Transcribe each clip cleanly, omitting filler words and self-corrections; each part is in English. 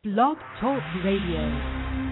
Blog Talk Radio.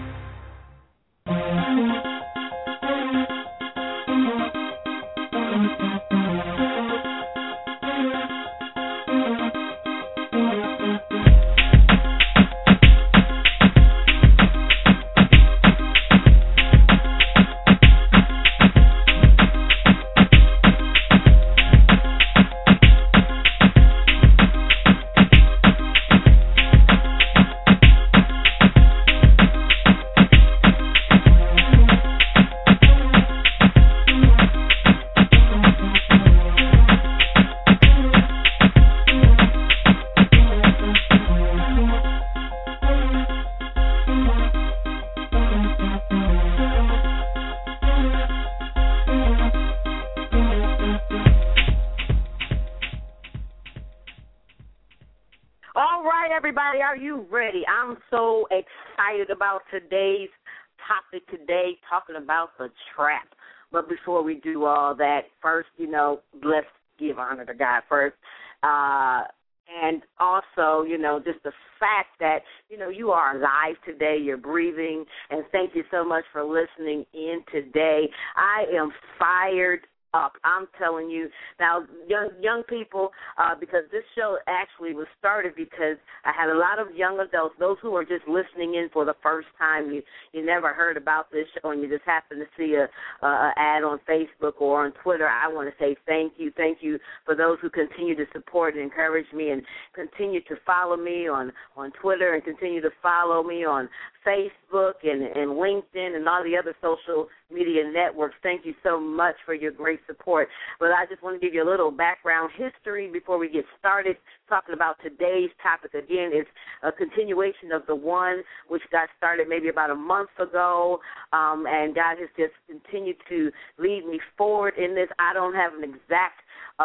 Are you ready? I'm so excited about today's topic today, talking about the trap. But before we do all that, first, let's give honor to God first. And also, just the fact that, you are alive today, you're breathing, and thank you so much for listening in today. I am fired up. I'm telling you. Now, young people, because this show actually was started because I had a lot of young adults, those who are just listening in for the first time. You never heard about this show and you just happen to see a ad on Facebook or on Twitter. I want to say thank you. Thank you for those who continue to support and encourage me and continue to follow me on Twitter and continue to follow me on Facebook and LinkedIn and all the other social media networks. Thank you so much for your great support. But I just want to give you a little background history before we get started talking about today's topic. Again, it's a continuation of the one which got started maybe about a month ago, and God has just continued to lead me forward in this. I don't have an exact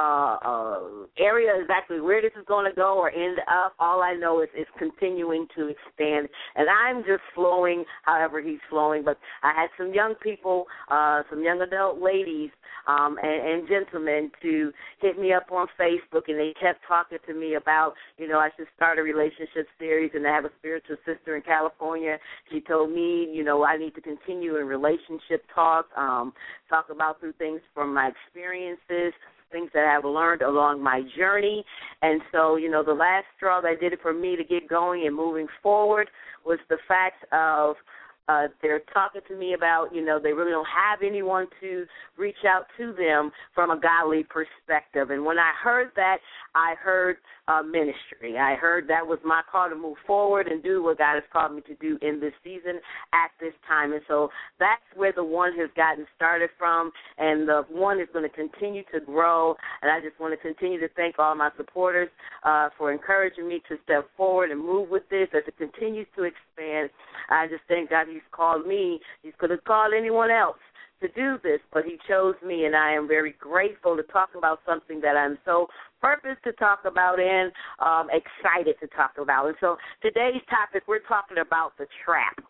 area exactly where this is going to go or end up. All I know is it's continuing to expand, and I'm just flowing however he's flowing. But I had some young people, some young adult ladies and gentlemen to hit me up on Facebook, and they kept talking to me about, I should start a relationship series, and I have a spiritual sister in California. She told me, I need to continue in relationship talk about through things from my experiences, things that I've learned along my journey. And so, the last straw that did it for me to get going and moving forward was the fact of they're talking to me about, they really don't have anyone to reach out to them from a godly perspective. And when I heard that, I heard ministry. I heard that was my call to move forward and do what God has called me to do in this season at this time. And so that's where the one has gotten started from, and the one is going to continue to grow. And I just want to continue to thank all my supporters for encouraging me to step forward and move with this as it continues to expand. I just thank God he's called me. He could have called anyone else to do this, but he chose me, and I am very grateful to talk about something that I'm so purposed to talk about and excited to talk about. And so today's topic, we're talking about the trap.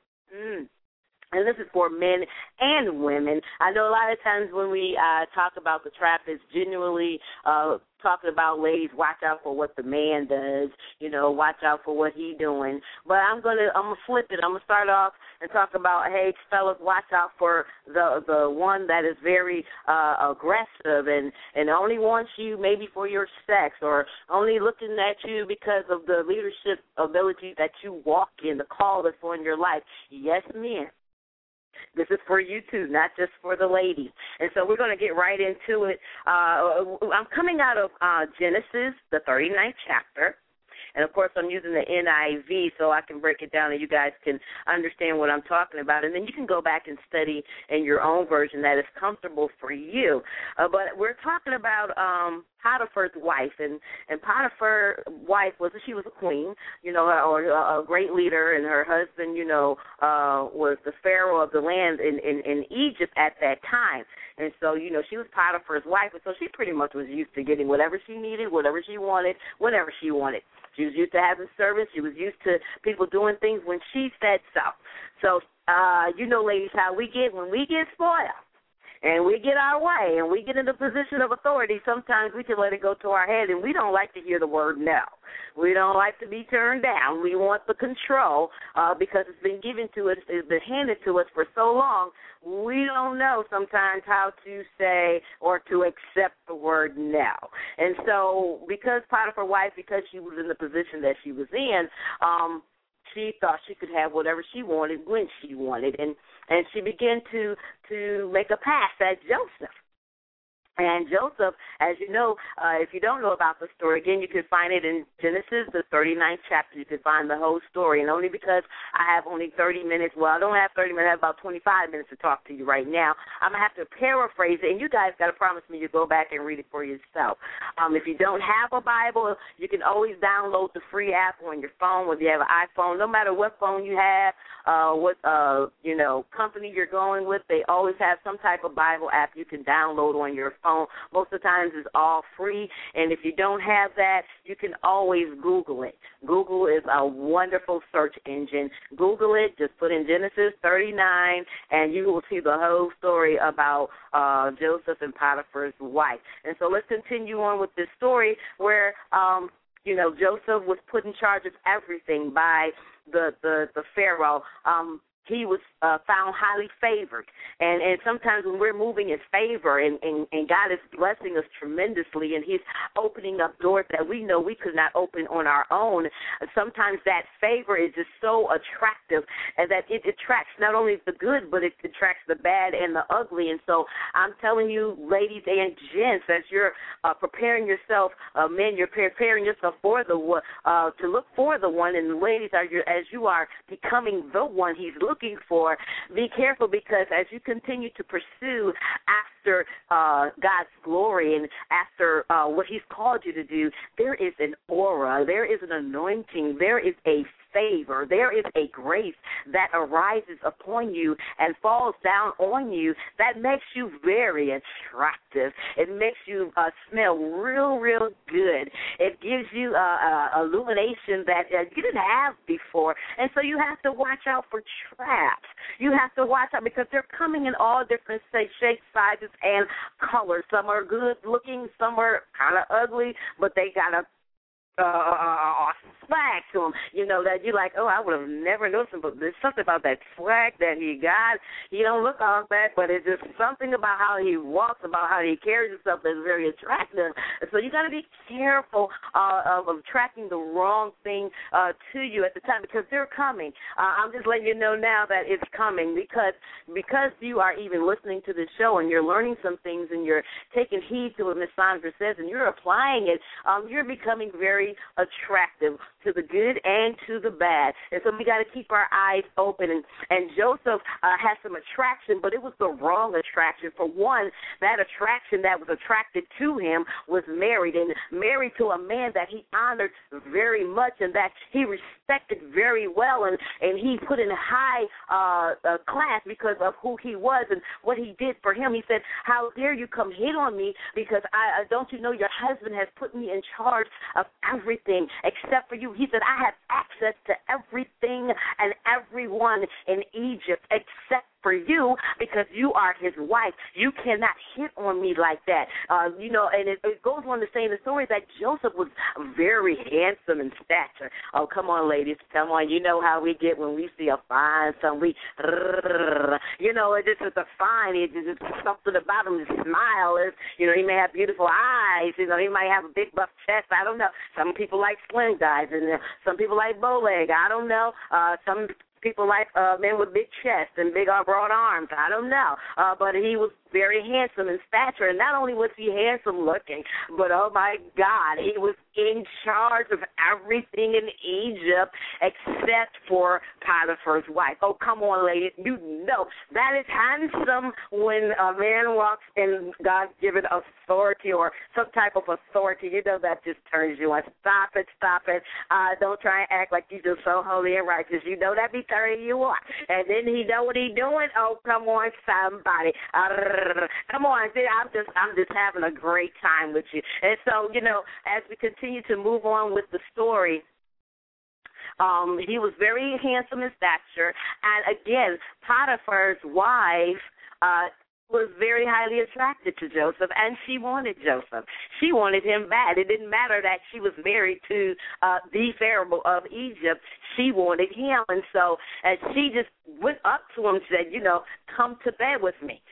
And this is for men and women. I know a lot of times when we talk about the trap, it's genuinely talking about ladies, watch out for what the man does, watch out for what he doing. But I'm gonna flip it. I'm gonna start off and talk about, hey, fellas, watch out for the one that is very aggressive and only wants you maybe for your sex or only looking at you because of the leadership ability that you walk in, the call that's on your life. Yes, men. This is for you, too, not just for the ladies. And so we're going to get right into it. I'm coming out of Genesis, the 39th chapter. And, of course, I'm using the NIV so I can break it down and you guys can understand what I'm talking about. And then you can go back and study in your own version that is comfortable for you. But we're talking about Potiphar's wife. And Potiphar's wife was a queen, or a great leader. And her husband, was the pharaoh of the land in Egypt at that time. And so, she was Potiphar's wife. And so she pretty much was used to getting whatever she needed, whatever she wanted, whenever she wanted. She was used to having servants. She was used to people doing things when she said so. So, ladies, how we get when we get spoiled. and we get our way and we get in a position of authority, sometimes we can let it go to our head, and we don't like to hear the word no. We don't like to be turned down. We want the control because it's been given to us, it's been handed to us for so long. We don't know sometimes how to say or to accept the word no. And so because Potiphar's wife, because she was in the position that she was in, she thought she could have whatever she wanted when she wanted. And she began to make a pass at Joseph. And Joseph, as you know, if you don't know about the story, again, you can find it in Genesis, the 39th chapter. You can find the whole story. And only because I have only 30 minutes, well, I don't have 30 minutes, I have about 25 minutes to talk to you right now. I'm going to have to paraphrase it, and you guys got to promise me you'll go back and read it for yourself. If you don't have a Bible, you can always download the free app on your phone, whether you have an iPhone, no matter what phone you have, what company you're going with, they always have some type of Bible app you can download on your phone. Most of the times it's all free, and if you don't have that, you can always Google it. Google is a wonderful search engine. Google it, just put in Genesis 39, and you will see the whole story about Joseph and Potiphar's wife. And so let's continue on with this story where Joseph was put in charge of everything by the Pharaoh. He was found highly favored. And sometimes when we're moving in favor and God is blessing us tremendously and he's opening up doors that we know we could not open on our own, sometimes that favor is just so attractive and that it attracts not only the good, but it attracts the bad and the ugly. And so I'm telling you, ladies and gents, as you're preparing yourself, men, you're preparing yourself for the one, to look for the one, and ladies, as you are becoming the one he's looking for, be careful, because as you continue to pursue after God's glory and after what he's called you to do, there is an aura, there is an anointing, there is a favor, there is a grace that arises upon you and falls down on you that makes you very attractive. It makes you smell real, real good. It gives you illumination that you didn't have before. And so you have to watch out for traps. You have to watch out because they're coming in all different shapes, sizes, and colors. Some are good looking, some are kind of ugly, but they got a swag to him, that you're like, oh, I would have never noticed him, but there's something about that swag that he got. He don't look all that, but it's just something about how he walks, about how he carries himself that's very attractive. So you got to be careful of attracting the wrong thing to you at the time, because they're coming. I'm just letting you know now that it's coming, because you are even listening to the show and you're learning some things and you're taking heed to what Ms. Sandra says and you're applying it, you're becoming very attractive to the good and to the bad. And so we got to keep our eyes open. And Joseph had some attraction, but it was the wrong attraction. For one, that attraction that was attracted to him was married to a man that he honored very much and that he respected very well, and he put in high class because of who he was and what he did for him. He said, how dare you come hit on me, because don't you know your husband has put me in charge of everything except for you. He said, I have access to everything and everyone in Egypt except for you, because you are his wife. You cannot hit on me like that. And it goes on to say in the story that Joseph was very handsome in stature. Oh, come on, ladies. Come on. You know how we get when we see a fine son. It just is a fine. It's just something about him. His smile is, he may have beautiful eyes. He might have a big buff chest. I don't know. Some people like slim guys, and some people like bow leg. I don't know. Some people like men with big chests and big broad arms. I don't know. But he was very handsome in stature. And not only was he handsome looking, but, oh, my God, he was in charge of everything in Egypt except for Potiphar's wife. Oh, come on, ladies. You know that is handsome when a man walks in God-given authority or some type of authority. You know that just turns you on. Stop it. Don't try and act like you're just so holy and righteous. You know that be turning you on. And then he know what he doing. Oh, come on, somebody. Come on. I'm just having a great time with you. And so, as we continue to move on with the story, he was very handsome in stature. And again, Potiphar's wife was very highly attracted to Joseph, and she wanted Joseph. She wanted him bad. It didn't matter that she was married to the Pharaoh of Egypt. She wanted him, and so she just went up to him and said, come to bed with me.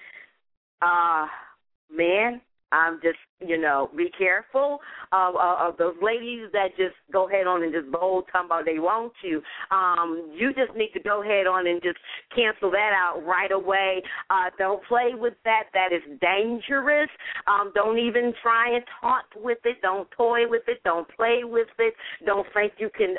Man, I'm just, be careful of those ladies that just go ahead on and just bold talking about they want you. You just need to go ahead on and just cancel that out right away. Don't play with that. That is dangerous. Don't even try and taunt with it. Don't toy with it. Don't play with it. Don't think you can,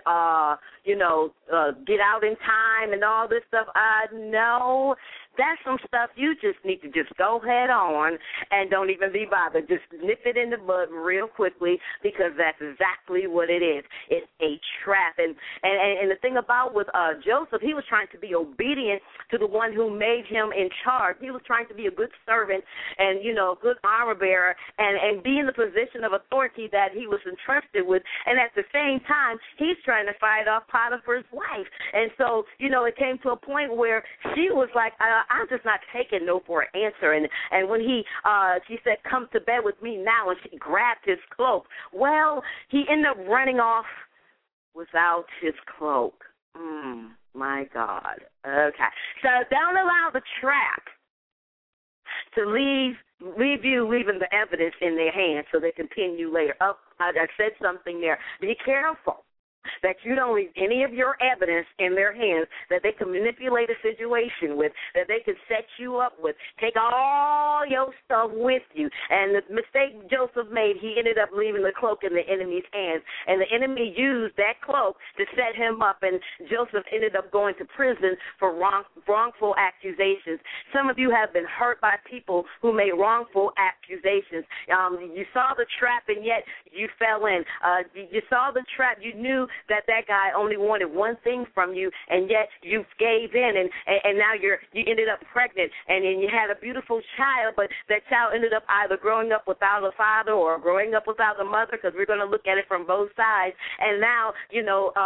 get out in time and all this stuff. No. That's some stuff you just need to just go head on and don't even be bothered. Just nip it in the bud real quickly because that's exactly what it is. It's a trap. And the thing about with Joseph, he was trying to be obedient to the one who made him in charge. He was trying to be a good servant and, a good armor bearer and be in the position of authority that he was entrusted with. And at the same time, he's trying to fight off Potiphar's wife. And so, it came to a point where she was like, I'm just not taking no for an answer. And when she said, come to bed with me now, and she grabbed his cloak. Well, he ended up running off without his cloak. My God. Okay. So don't allow the trap to leave you leaving the evidence in their hands so they can pin you later. I said something there. Be careful that you don't leave any of your evidence in their hands that they can manipulate a situation with, that they can set you up with. Take all your stuff with you. And the mistake Joseph made, he ended up leaving the cloak in the enemy's hands. And the enemy used that cloak to set him up, and Joseph ended up going to prison for wrongful accusations. Some of you have been hurt by people who made wrongful accusations. You saw the trap, and yet you fell in. You saw the trap. You knew that guy only wanted one thing from you, and yet you gave in, and now you ended up pregnant, and then you had a beautiful child, but that child ended up either growing up without a father or growing up without a mother, because we're going to look at it from both sides. And now, you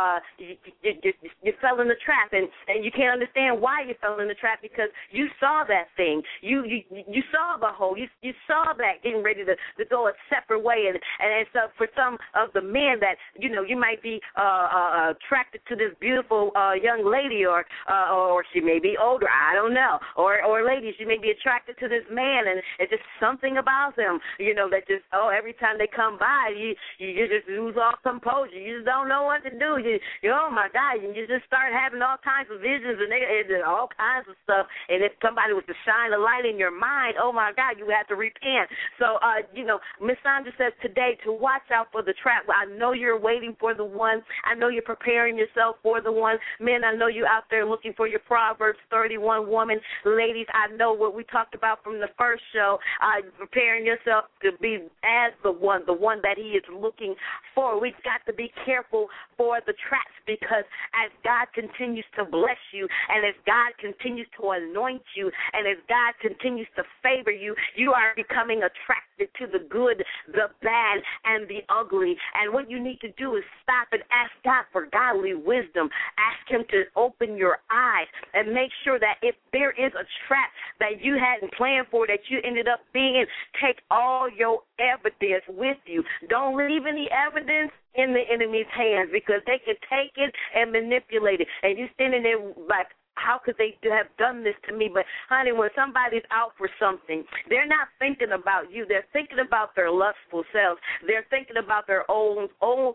fell in the trap, and you can't understand why you fell in the trap, because you saw that thing. You saw the hole. You saw that getting ready to go a separate way. And so for some of the men that, you might be attracted to this beautiful young lady, or she may be older, I don't know, or ladies, you may be attracted to this man, and it's just something about them, that just, every time they come by, you just lose all composure. You just don't know what to do. Oh my God, you just start having all kinds of visions and all kinds of stuff, and if somebody was to shine a light in your mind, oh my God, you have to repent. So, Miss Sandra says today to watch out for the trap. I know you're waiting for the one. I know you're preparing yourself for the one. Men, I know you out there looking for your Proverbs 31 woman. Ladies, I know what we talked about from the first show, preparing yourself to be as the one that he is looking for. We've got to be careful for the traps, because as God continues to bless you, and as God continues to anoint you, and as God continues to favor you, you are becoming attracted to the good, the bad, and the ugly. And what you need to do is stop and ask God for godly wisdom. Ask him to open your eyes and make sure that if there is a trap that you hadn't planned for, that you ended up being in, take all your evidence with you. Don't leave any evidence in the enemy's hands, because they can take it and manipulate it. And you standing there like, how could they have done this to me? But, honey, when somebody's out for something, they're not thinking about you. They're thinking about their lustful selves. They're thinking about their own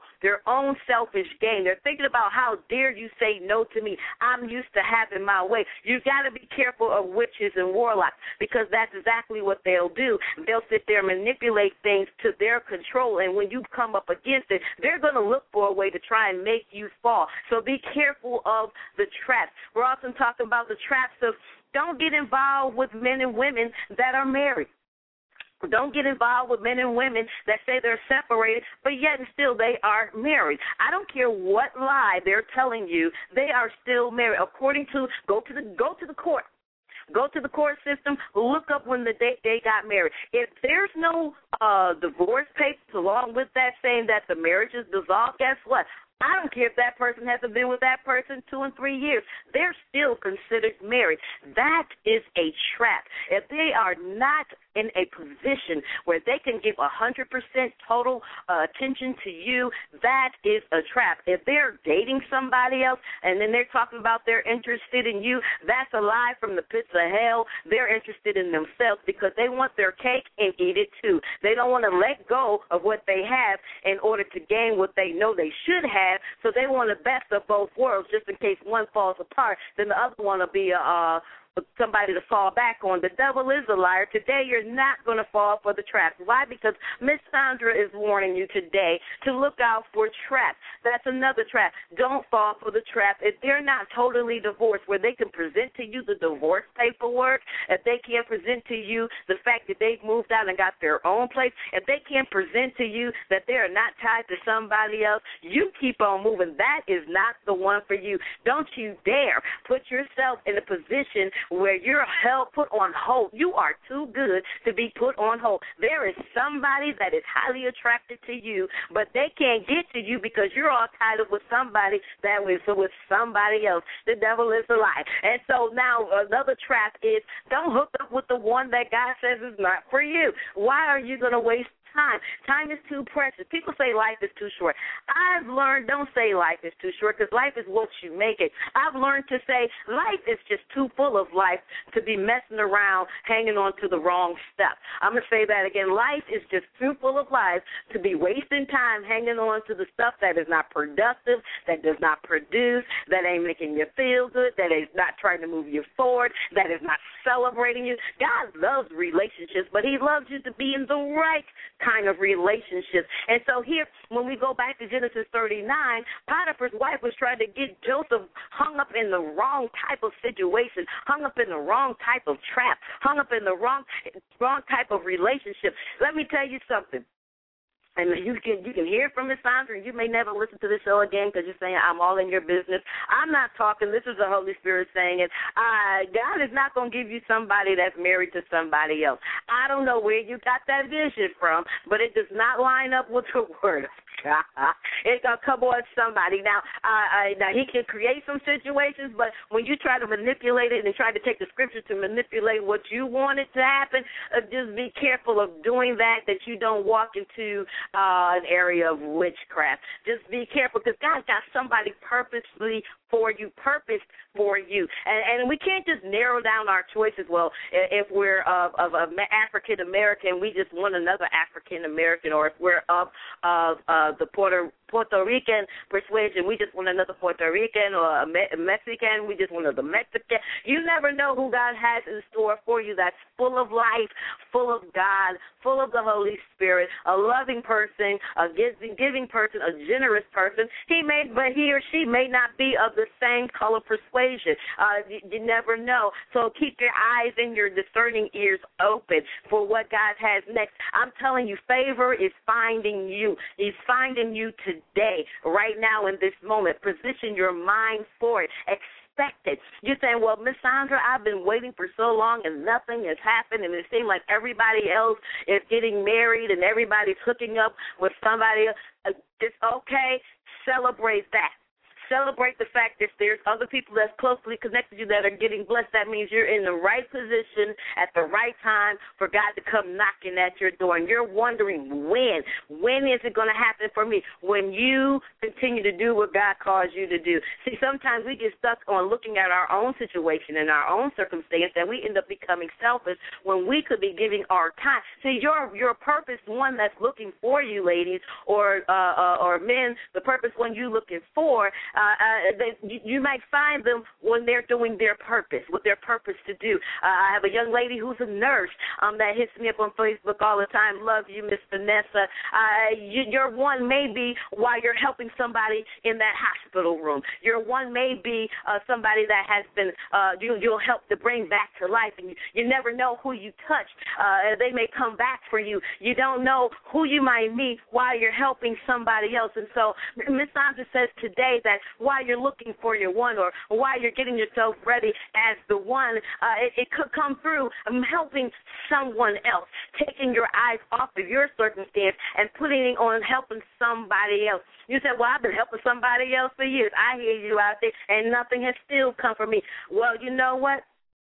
selfish gain. They're thinking about, how dare you say no to me? I'm used to having my way. You've got to be careful of witches and warlocks, because that's exactly what they'll do. They'll sit there and manipulate things to their control, and when you come up against it, they're going to look for a way to try and make you fall. So be careful of the traps. We're also talking about the traps of, don't get involved with men and women that are married. Don't get involved with men and women that say they're separated, but yet and still they are married. I don't care what lie they're telling you, they are still married. According to, go to the court. Go to the court system, look up when the date they got married. If there's no divorce papers along with that saying that the marriage is dissolved, guess what? I don't care if that person hasn't been with that person 2 and 3 years. They're still considered married. That is a trap. If they are not in a position where they can give 100% total attention to you, that is a trap. If they're dating somebody else and then they're talking about they're interested in you, that's a lie from the pits of hell. They're interested in themselves because they want their cake and eat it too. They don't want to let go of what they have in order to gain what they know they should have, so they want the best of both worlds just in case one falls apart, then the other one will be somebody to fall back on. The devil is a liar. Today you're not going to fall for the trap. Why? Because Miss Sandra is warning you today to look out for traps. That's another trap. Don't fall for the trap. If they're not totally divorced, where they can present to you the divorce paperwork, if they can't present to you the fact that they've moved out and got their own place, if they can't present to you that they are not tied to somebody else, you keep on moving. That is not the one for you. Don't you dare put yourself in a position where you're put on hold. You are too good to be put on hold. There is somebody that is highly attracted to you, but they can't get to you because you're all tied up with somebody that was with somebody else. The devil is a lie. And so now another trap is don't hook up with the one that God says is not for you. Why are you going to waste time? Time is too precious. People say life is too short. I've learned don't say life is too short because life is what you make it. I've learned to say life is just too full of life to be messing around hanging on to the wrong stuff. I'm going to say that again. Life is just too full of life to be wasting time hanging on to the stuff that is not productive, that does not produce, that ain't making you feel good, that is not trying to move you forward, that is not celebrating you. God loves relationships, but he loves you to be in the right kind of relationships. And so here, when we go back to Genesis 39, Potiphar's wife was trying to get Joseph hung up in the wrong type of situation, hung up in the wrong type of trap, hung up in the wrong type of relationship. Let me tell you something. And you can hear from Miss Sandra, and you may never listen to the show again because you're saying I'm all in your business. I'm not talking. This is the Holy Spirit saying it. God is not going to give you somebody that's married to somebody else. I don't know where you got that vision from, but it does not line up with the Word of God. It's going to come on somebody. Now he can create some situations, but when you try to manipulate it and try to take the Scripture to manipulate what you want it to happen, just be careful of doing that you don't walk into an area of witchcraft. Just be careful because God got somebody purposely for you, purposed for you. And we can't just narrow down our choices. Well, if we're of African American, we just want another African American, or if we're of the Puerto Rican persuasion, we just want another Puerto Rican, or a Mexican, we just want another Mexican. You never know who God has in store for you that's full of life, full of God, full of the Holy Spirit, a loving person, a giving person, a generous person. But he or she may not be of the same color persuasion. You never know. So keep your eyes and your discerning ears open for what God has next. I'm telling you, favor is finding you. He's finding you today, right now in this moment. Position your mind for it. Expected. You're saying, well, Miss Sandra, I've been waiting for so long and nothing has happened, and it seems like everybody else is getting married and everybody's hooking up with somebody else. It's okay. Celebrate that. Celebrate the fact that there's other people that's closely connected to you that are getting blessed. That means you're in the right position at the right time for God to come knocking at your door. And you're wondering when is it going to happen for me? When you continue to do what God calls you to do. See, sometimes we get stuck on looking at our own situation and our own circumstance, and we end up becoming selfish when we could be giving our time. See, your purpose one that's looking for you, ladies, or men, the purpose one you looking for, you might find them when they're doing their purpose, what their purpose to do. I have a young lady who's a nurse that hits me up on Facebook all the time. Love you, Miss Vanessa. Your one may be while you're helping somebody in that hospital room. Your one may be somebody that has been, you'll help to bring back to life. And you never know who you touch. They may come back for you. You don't know who you might meet while you're helping somebody else. And so Miss Sandra says today that while you're looking for your one or while you're getting yourself ready as the one, it could come through helping someone else, taking your eyes off of your circumstance and putting it on helping somebody else. You said, well, I've been helping somebody else for years. I hear you out there, and nothing has still come from me. Well, you know what?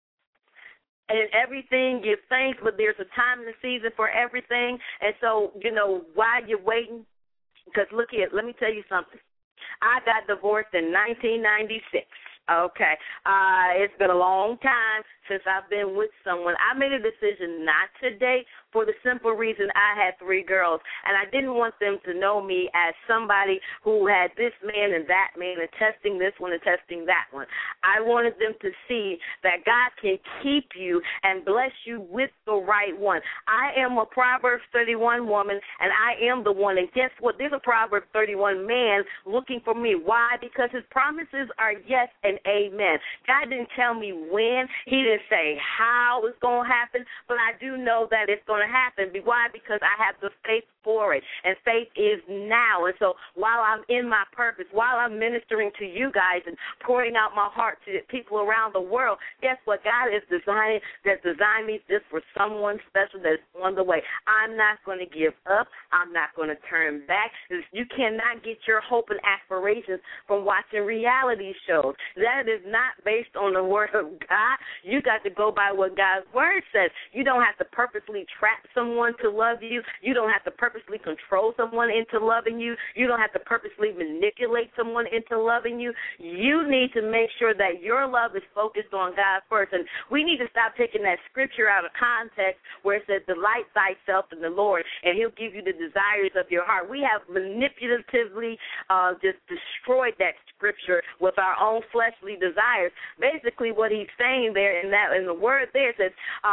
And everything, give thanks, but there's a time and a season for everything. And so, while you're waiting, because look here, let me tell you something. I got divorced in 1996. Okay. It's been a long time since I've been with someone. I made a decision not to date for the simple reason I had 3 girls, and I didn't want them to know me as somebody who had this man and that man and testing this one and testing that one. I wanted them to see that God can keep you and bless you with the right one. I am a Proverbs 31 woman, and I am the one. And guess what? There's a Proverbs 31 man looking for me. Why? Because his promises are yes and amen. God didn't tell me when. He didn't say how it's going to happen, but I do know that it's going to happen. Why? Because I have the faith for it, and faith is now. And so while I'm in my purpose, while I'm ministering to you guys and pouring out my heart to people around the world, guess what? God is designed me just for someone special that's on the way. I'm not going to give up. I'm not going to turn back. You cannot get your hope and aspirations from watching reality shows. That is not based on the word of God. You got to go by what God's word says. You don't have to purposely trap someone to love you. You don't have to purposely control someone into loving you. You don't have to purposely manipulate someone into loving you. You need to make sure that your love is focused on God first. And we need to stop taking that scripture out of context where it says, delight thyself in the Lord, and he'll give you the desires of your heart. We have manipulatively just destroyed that scripture with our own fleshly desires. Basically, what he's saying there in the word there says,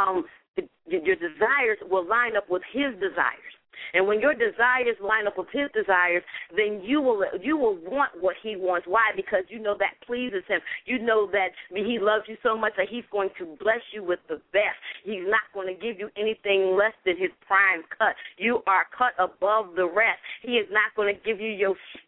your desires will line up with his desires. And when your desires line up with his desires, then you will want what he wants. Why? Because you know that pleases him. You know that he loves you so much that he's going to bless you with the best. He's not going to give you anything less than his prime cut. You are cut above the rest. He is not going to give you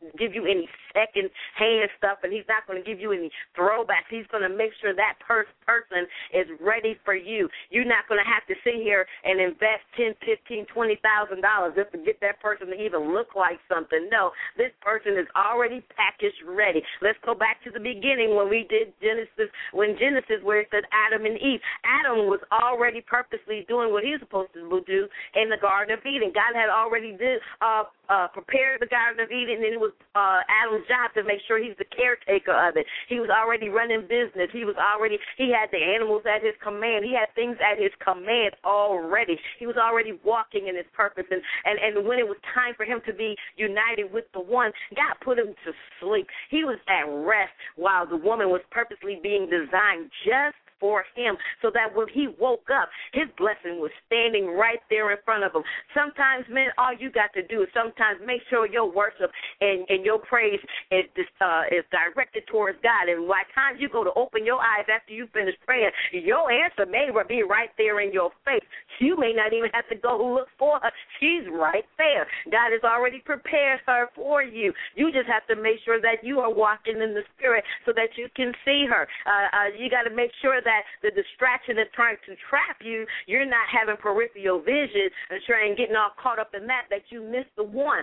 any second-hand stuff, and he's not going to give you any throwbacks. He's going to make sure that person is ready for you. You're not going to have to sit here and invest $10,000, $15,000, $20,000 just to get that person to even look like something. No, this person is already packaged ready. Let's go back to the beginning when we did Genesis, where it said Adam and Eve. Adam was already purposely doing what he was supposed to do in the Garden of Eden. God had already prepared the Garden of Eden, and it was Adam's job to make sure he's the caretaker of it. He was already running business. He had the animals at his command. He had things at his command already. He was already walking in his purpose. And when it was time for him to be united with the one, God put him to sleep. He was at rest while the woman was purposely being designed just for him, so that when he woke up, his blessing was standing right there in front of him. Sometimes, man, all you got to do is sometimes make sure your worship and your praise is directed towards God. And by the time you go to open your eyes after you finish praying, your answer may be right there in your face. You may not even have to go look for her. She's right there. God has already prepared her for you. You just have to make sure that you are walking in the Spirit so that you can see her. You got to make sure that the distraction is trying to trap you, you're not having peripheral vision and getting all caught up in that you miss the one.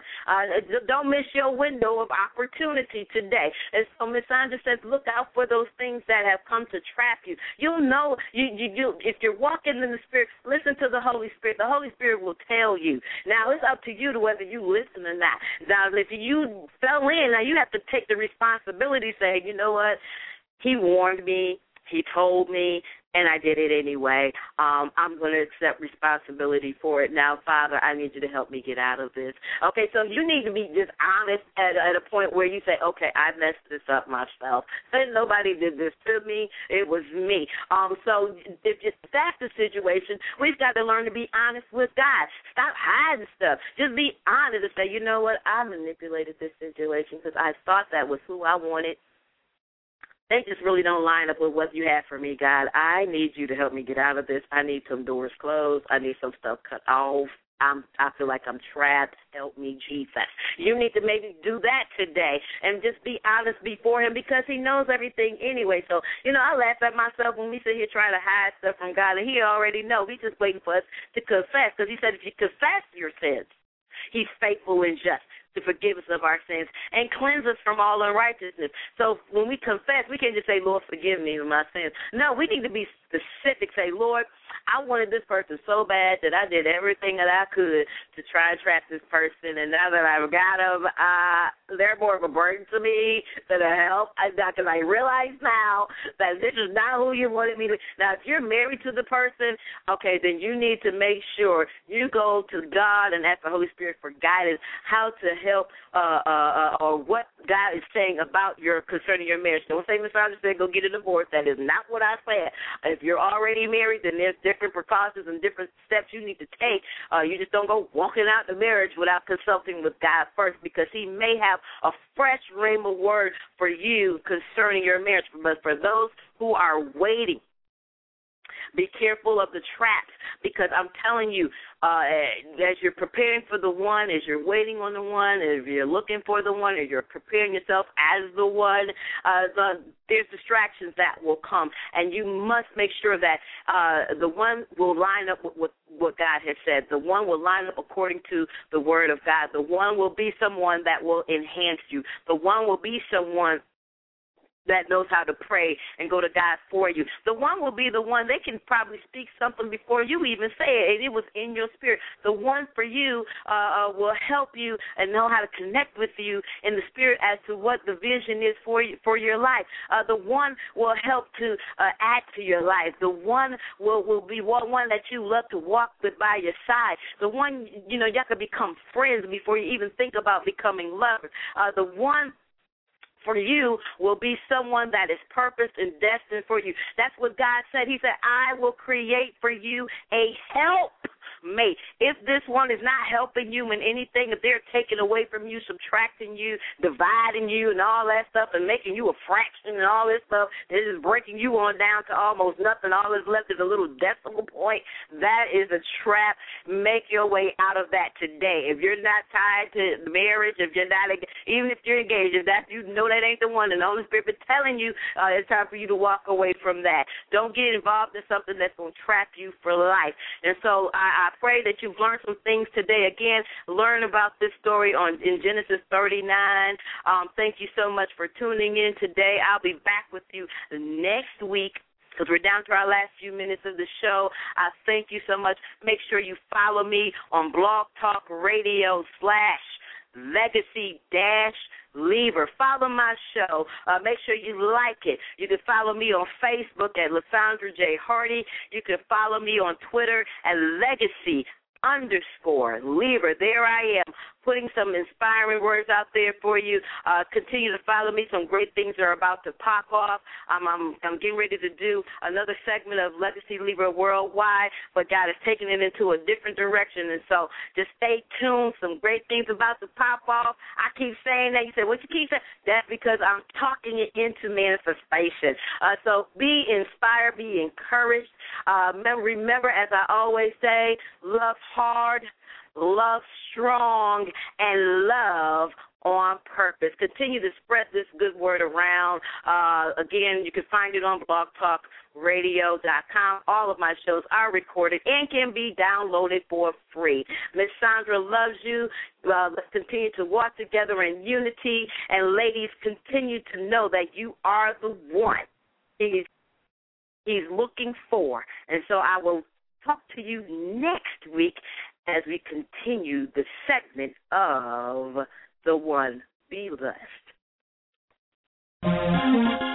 Don't miss your window of opportunity today. And so Ms. Sandra says, look out for those things that have come to trap you. You'll know, if you're walking in the Spirit, listen to the Holy Spirit. The Holy Spirit will tell you. Now, it's up to you to whether you listen or not. Now, if you fell in, now you have to take the responsibility, say, you know what, he warned me. He told me, and I did it anyway. I'm going to accept responsibility for it. Now, Father, I need you to help me get out of this. Okay, so you need to be just honest at a point where you say, okay, I messed this up myself. Nobody did this to me. It was me. So if that's the situation, we've got to learn to be honest with God. Stop hiding stuff. Just be honest and say, you know what, I manipulated this situation because I thought that was who I wanted. They just really don't line up with what you have for me, God. I need you to help me get out of this. I need some doors closed. I need some stuff cut off. I feel like I'm trapped. Help me, Jesus. You need to maybe do that today and just be honest before him because he knows everything anyway. So, I laugh at myself when we sit here trying to hide stuff from God, and he already knows. He's just waiting for us to confess because he said if you confess your sins, he's faithful and just to forgive us of our sins and cleanse us from all unrighteousness. So when we confess, we can't just say, Lord, forgive me of my sins. No, we need to be specific. Say, Lord, I wanted this person so bad that I did everything that I could to try and trap this person, and now that I've got them, they're more of a burden to me than a help. Because I realize now that this is not who you wanted me to. Now, if you're married to the person, okay, then you need to make sure you go to God and ask the Holy Spirit for guidance, how to help or what God is saying about concerning your marriage. Don't say, Miss Sandra said, go get a divorce. That is not what I said. If you're already married, then there's different precautions and different steps you need to take. You just don't go walking out the marriage without consulting with God first, because he may have a fresh rhema word for you concerning your marriage. But for those who are waiting, be careful of the traps, because I'm telling you, as you're preparing for the one, as you're waiting on the one, if you're looking for the one, or you're preparing yourself as the one, there's distractions that will come, and you must make sure that the one will line up with what God has said. The one will line up according to the word of God. The one will be someone that will enhance you. The one will be someone that knows how to pray and go to God for you. The one will be the one, they can probably speak something before you even say it, and it was in your spirit. The one for you will help you and know how to connect with you in the spirit as to what the vision is for you, for your life. The one will help to add to your life. The one will be one that you love to walk with by your side. The one, y'all can become friends before you even think about becoming lovers. The one for you will be someone that is purposed and destined for you. That's what God said. He said, I will create for you a helpmate. If this one is not helping you in anything, if they're taking away from you, subtracting you, dividing you and all that stuff and making you a fraction and all this stuff, this is breaking you on down to almost nothing. All that's left is a little decimal point. That is a trap. Make your way out of that today. If you're not tied to marriage, if you're not, even if you're engaged, if that you know that ain't the one, and the Holy Spirit is telling you it's time for you to walk away from that. Don't get involved in something that's going to trap you for life. And so I pray that you've learned some things today. Again, learn about this story in Genesis 39. Thank you so much for tuning in today. I'll be back with you next week, because we're down to our last few minutes of the show. I thank you so much. Make sure you follow me on Blog Talk Radio /Legacy-Lever. Follow my show. Make sure you like it. You can follow me on Facebook at Lysandra J. Hardy. You can follow me on Twitter at Legacy_Lever. There I am, putting some inspiring words out there for you. Continue to follow me. Some great things are about to pop off. I'm getting ready to do another segment of Legacy Lever Worldwide, but God is taking it into a different direction, and so just stay tuned. Some great things about to pop off. I keep saying that. You say, what you keep saying? That's because I'm talking it into manifestation. So be inspired, be encouraged. Remember, as I always say, love hard, love strong, and love on purpose. Continue to spread this good word around. Again, you can find it on blogtalkradio.com. All of my shows are recorded and can be downloaded for free. Miss Sandra loves you. Let's continue to walk together in unity. And ladies, continue to know that you are the one He's looking for. And so I will talk to you next week as we continue the segment of The One. Be blessed.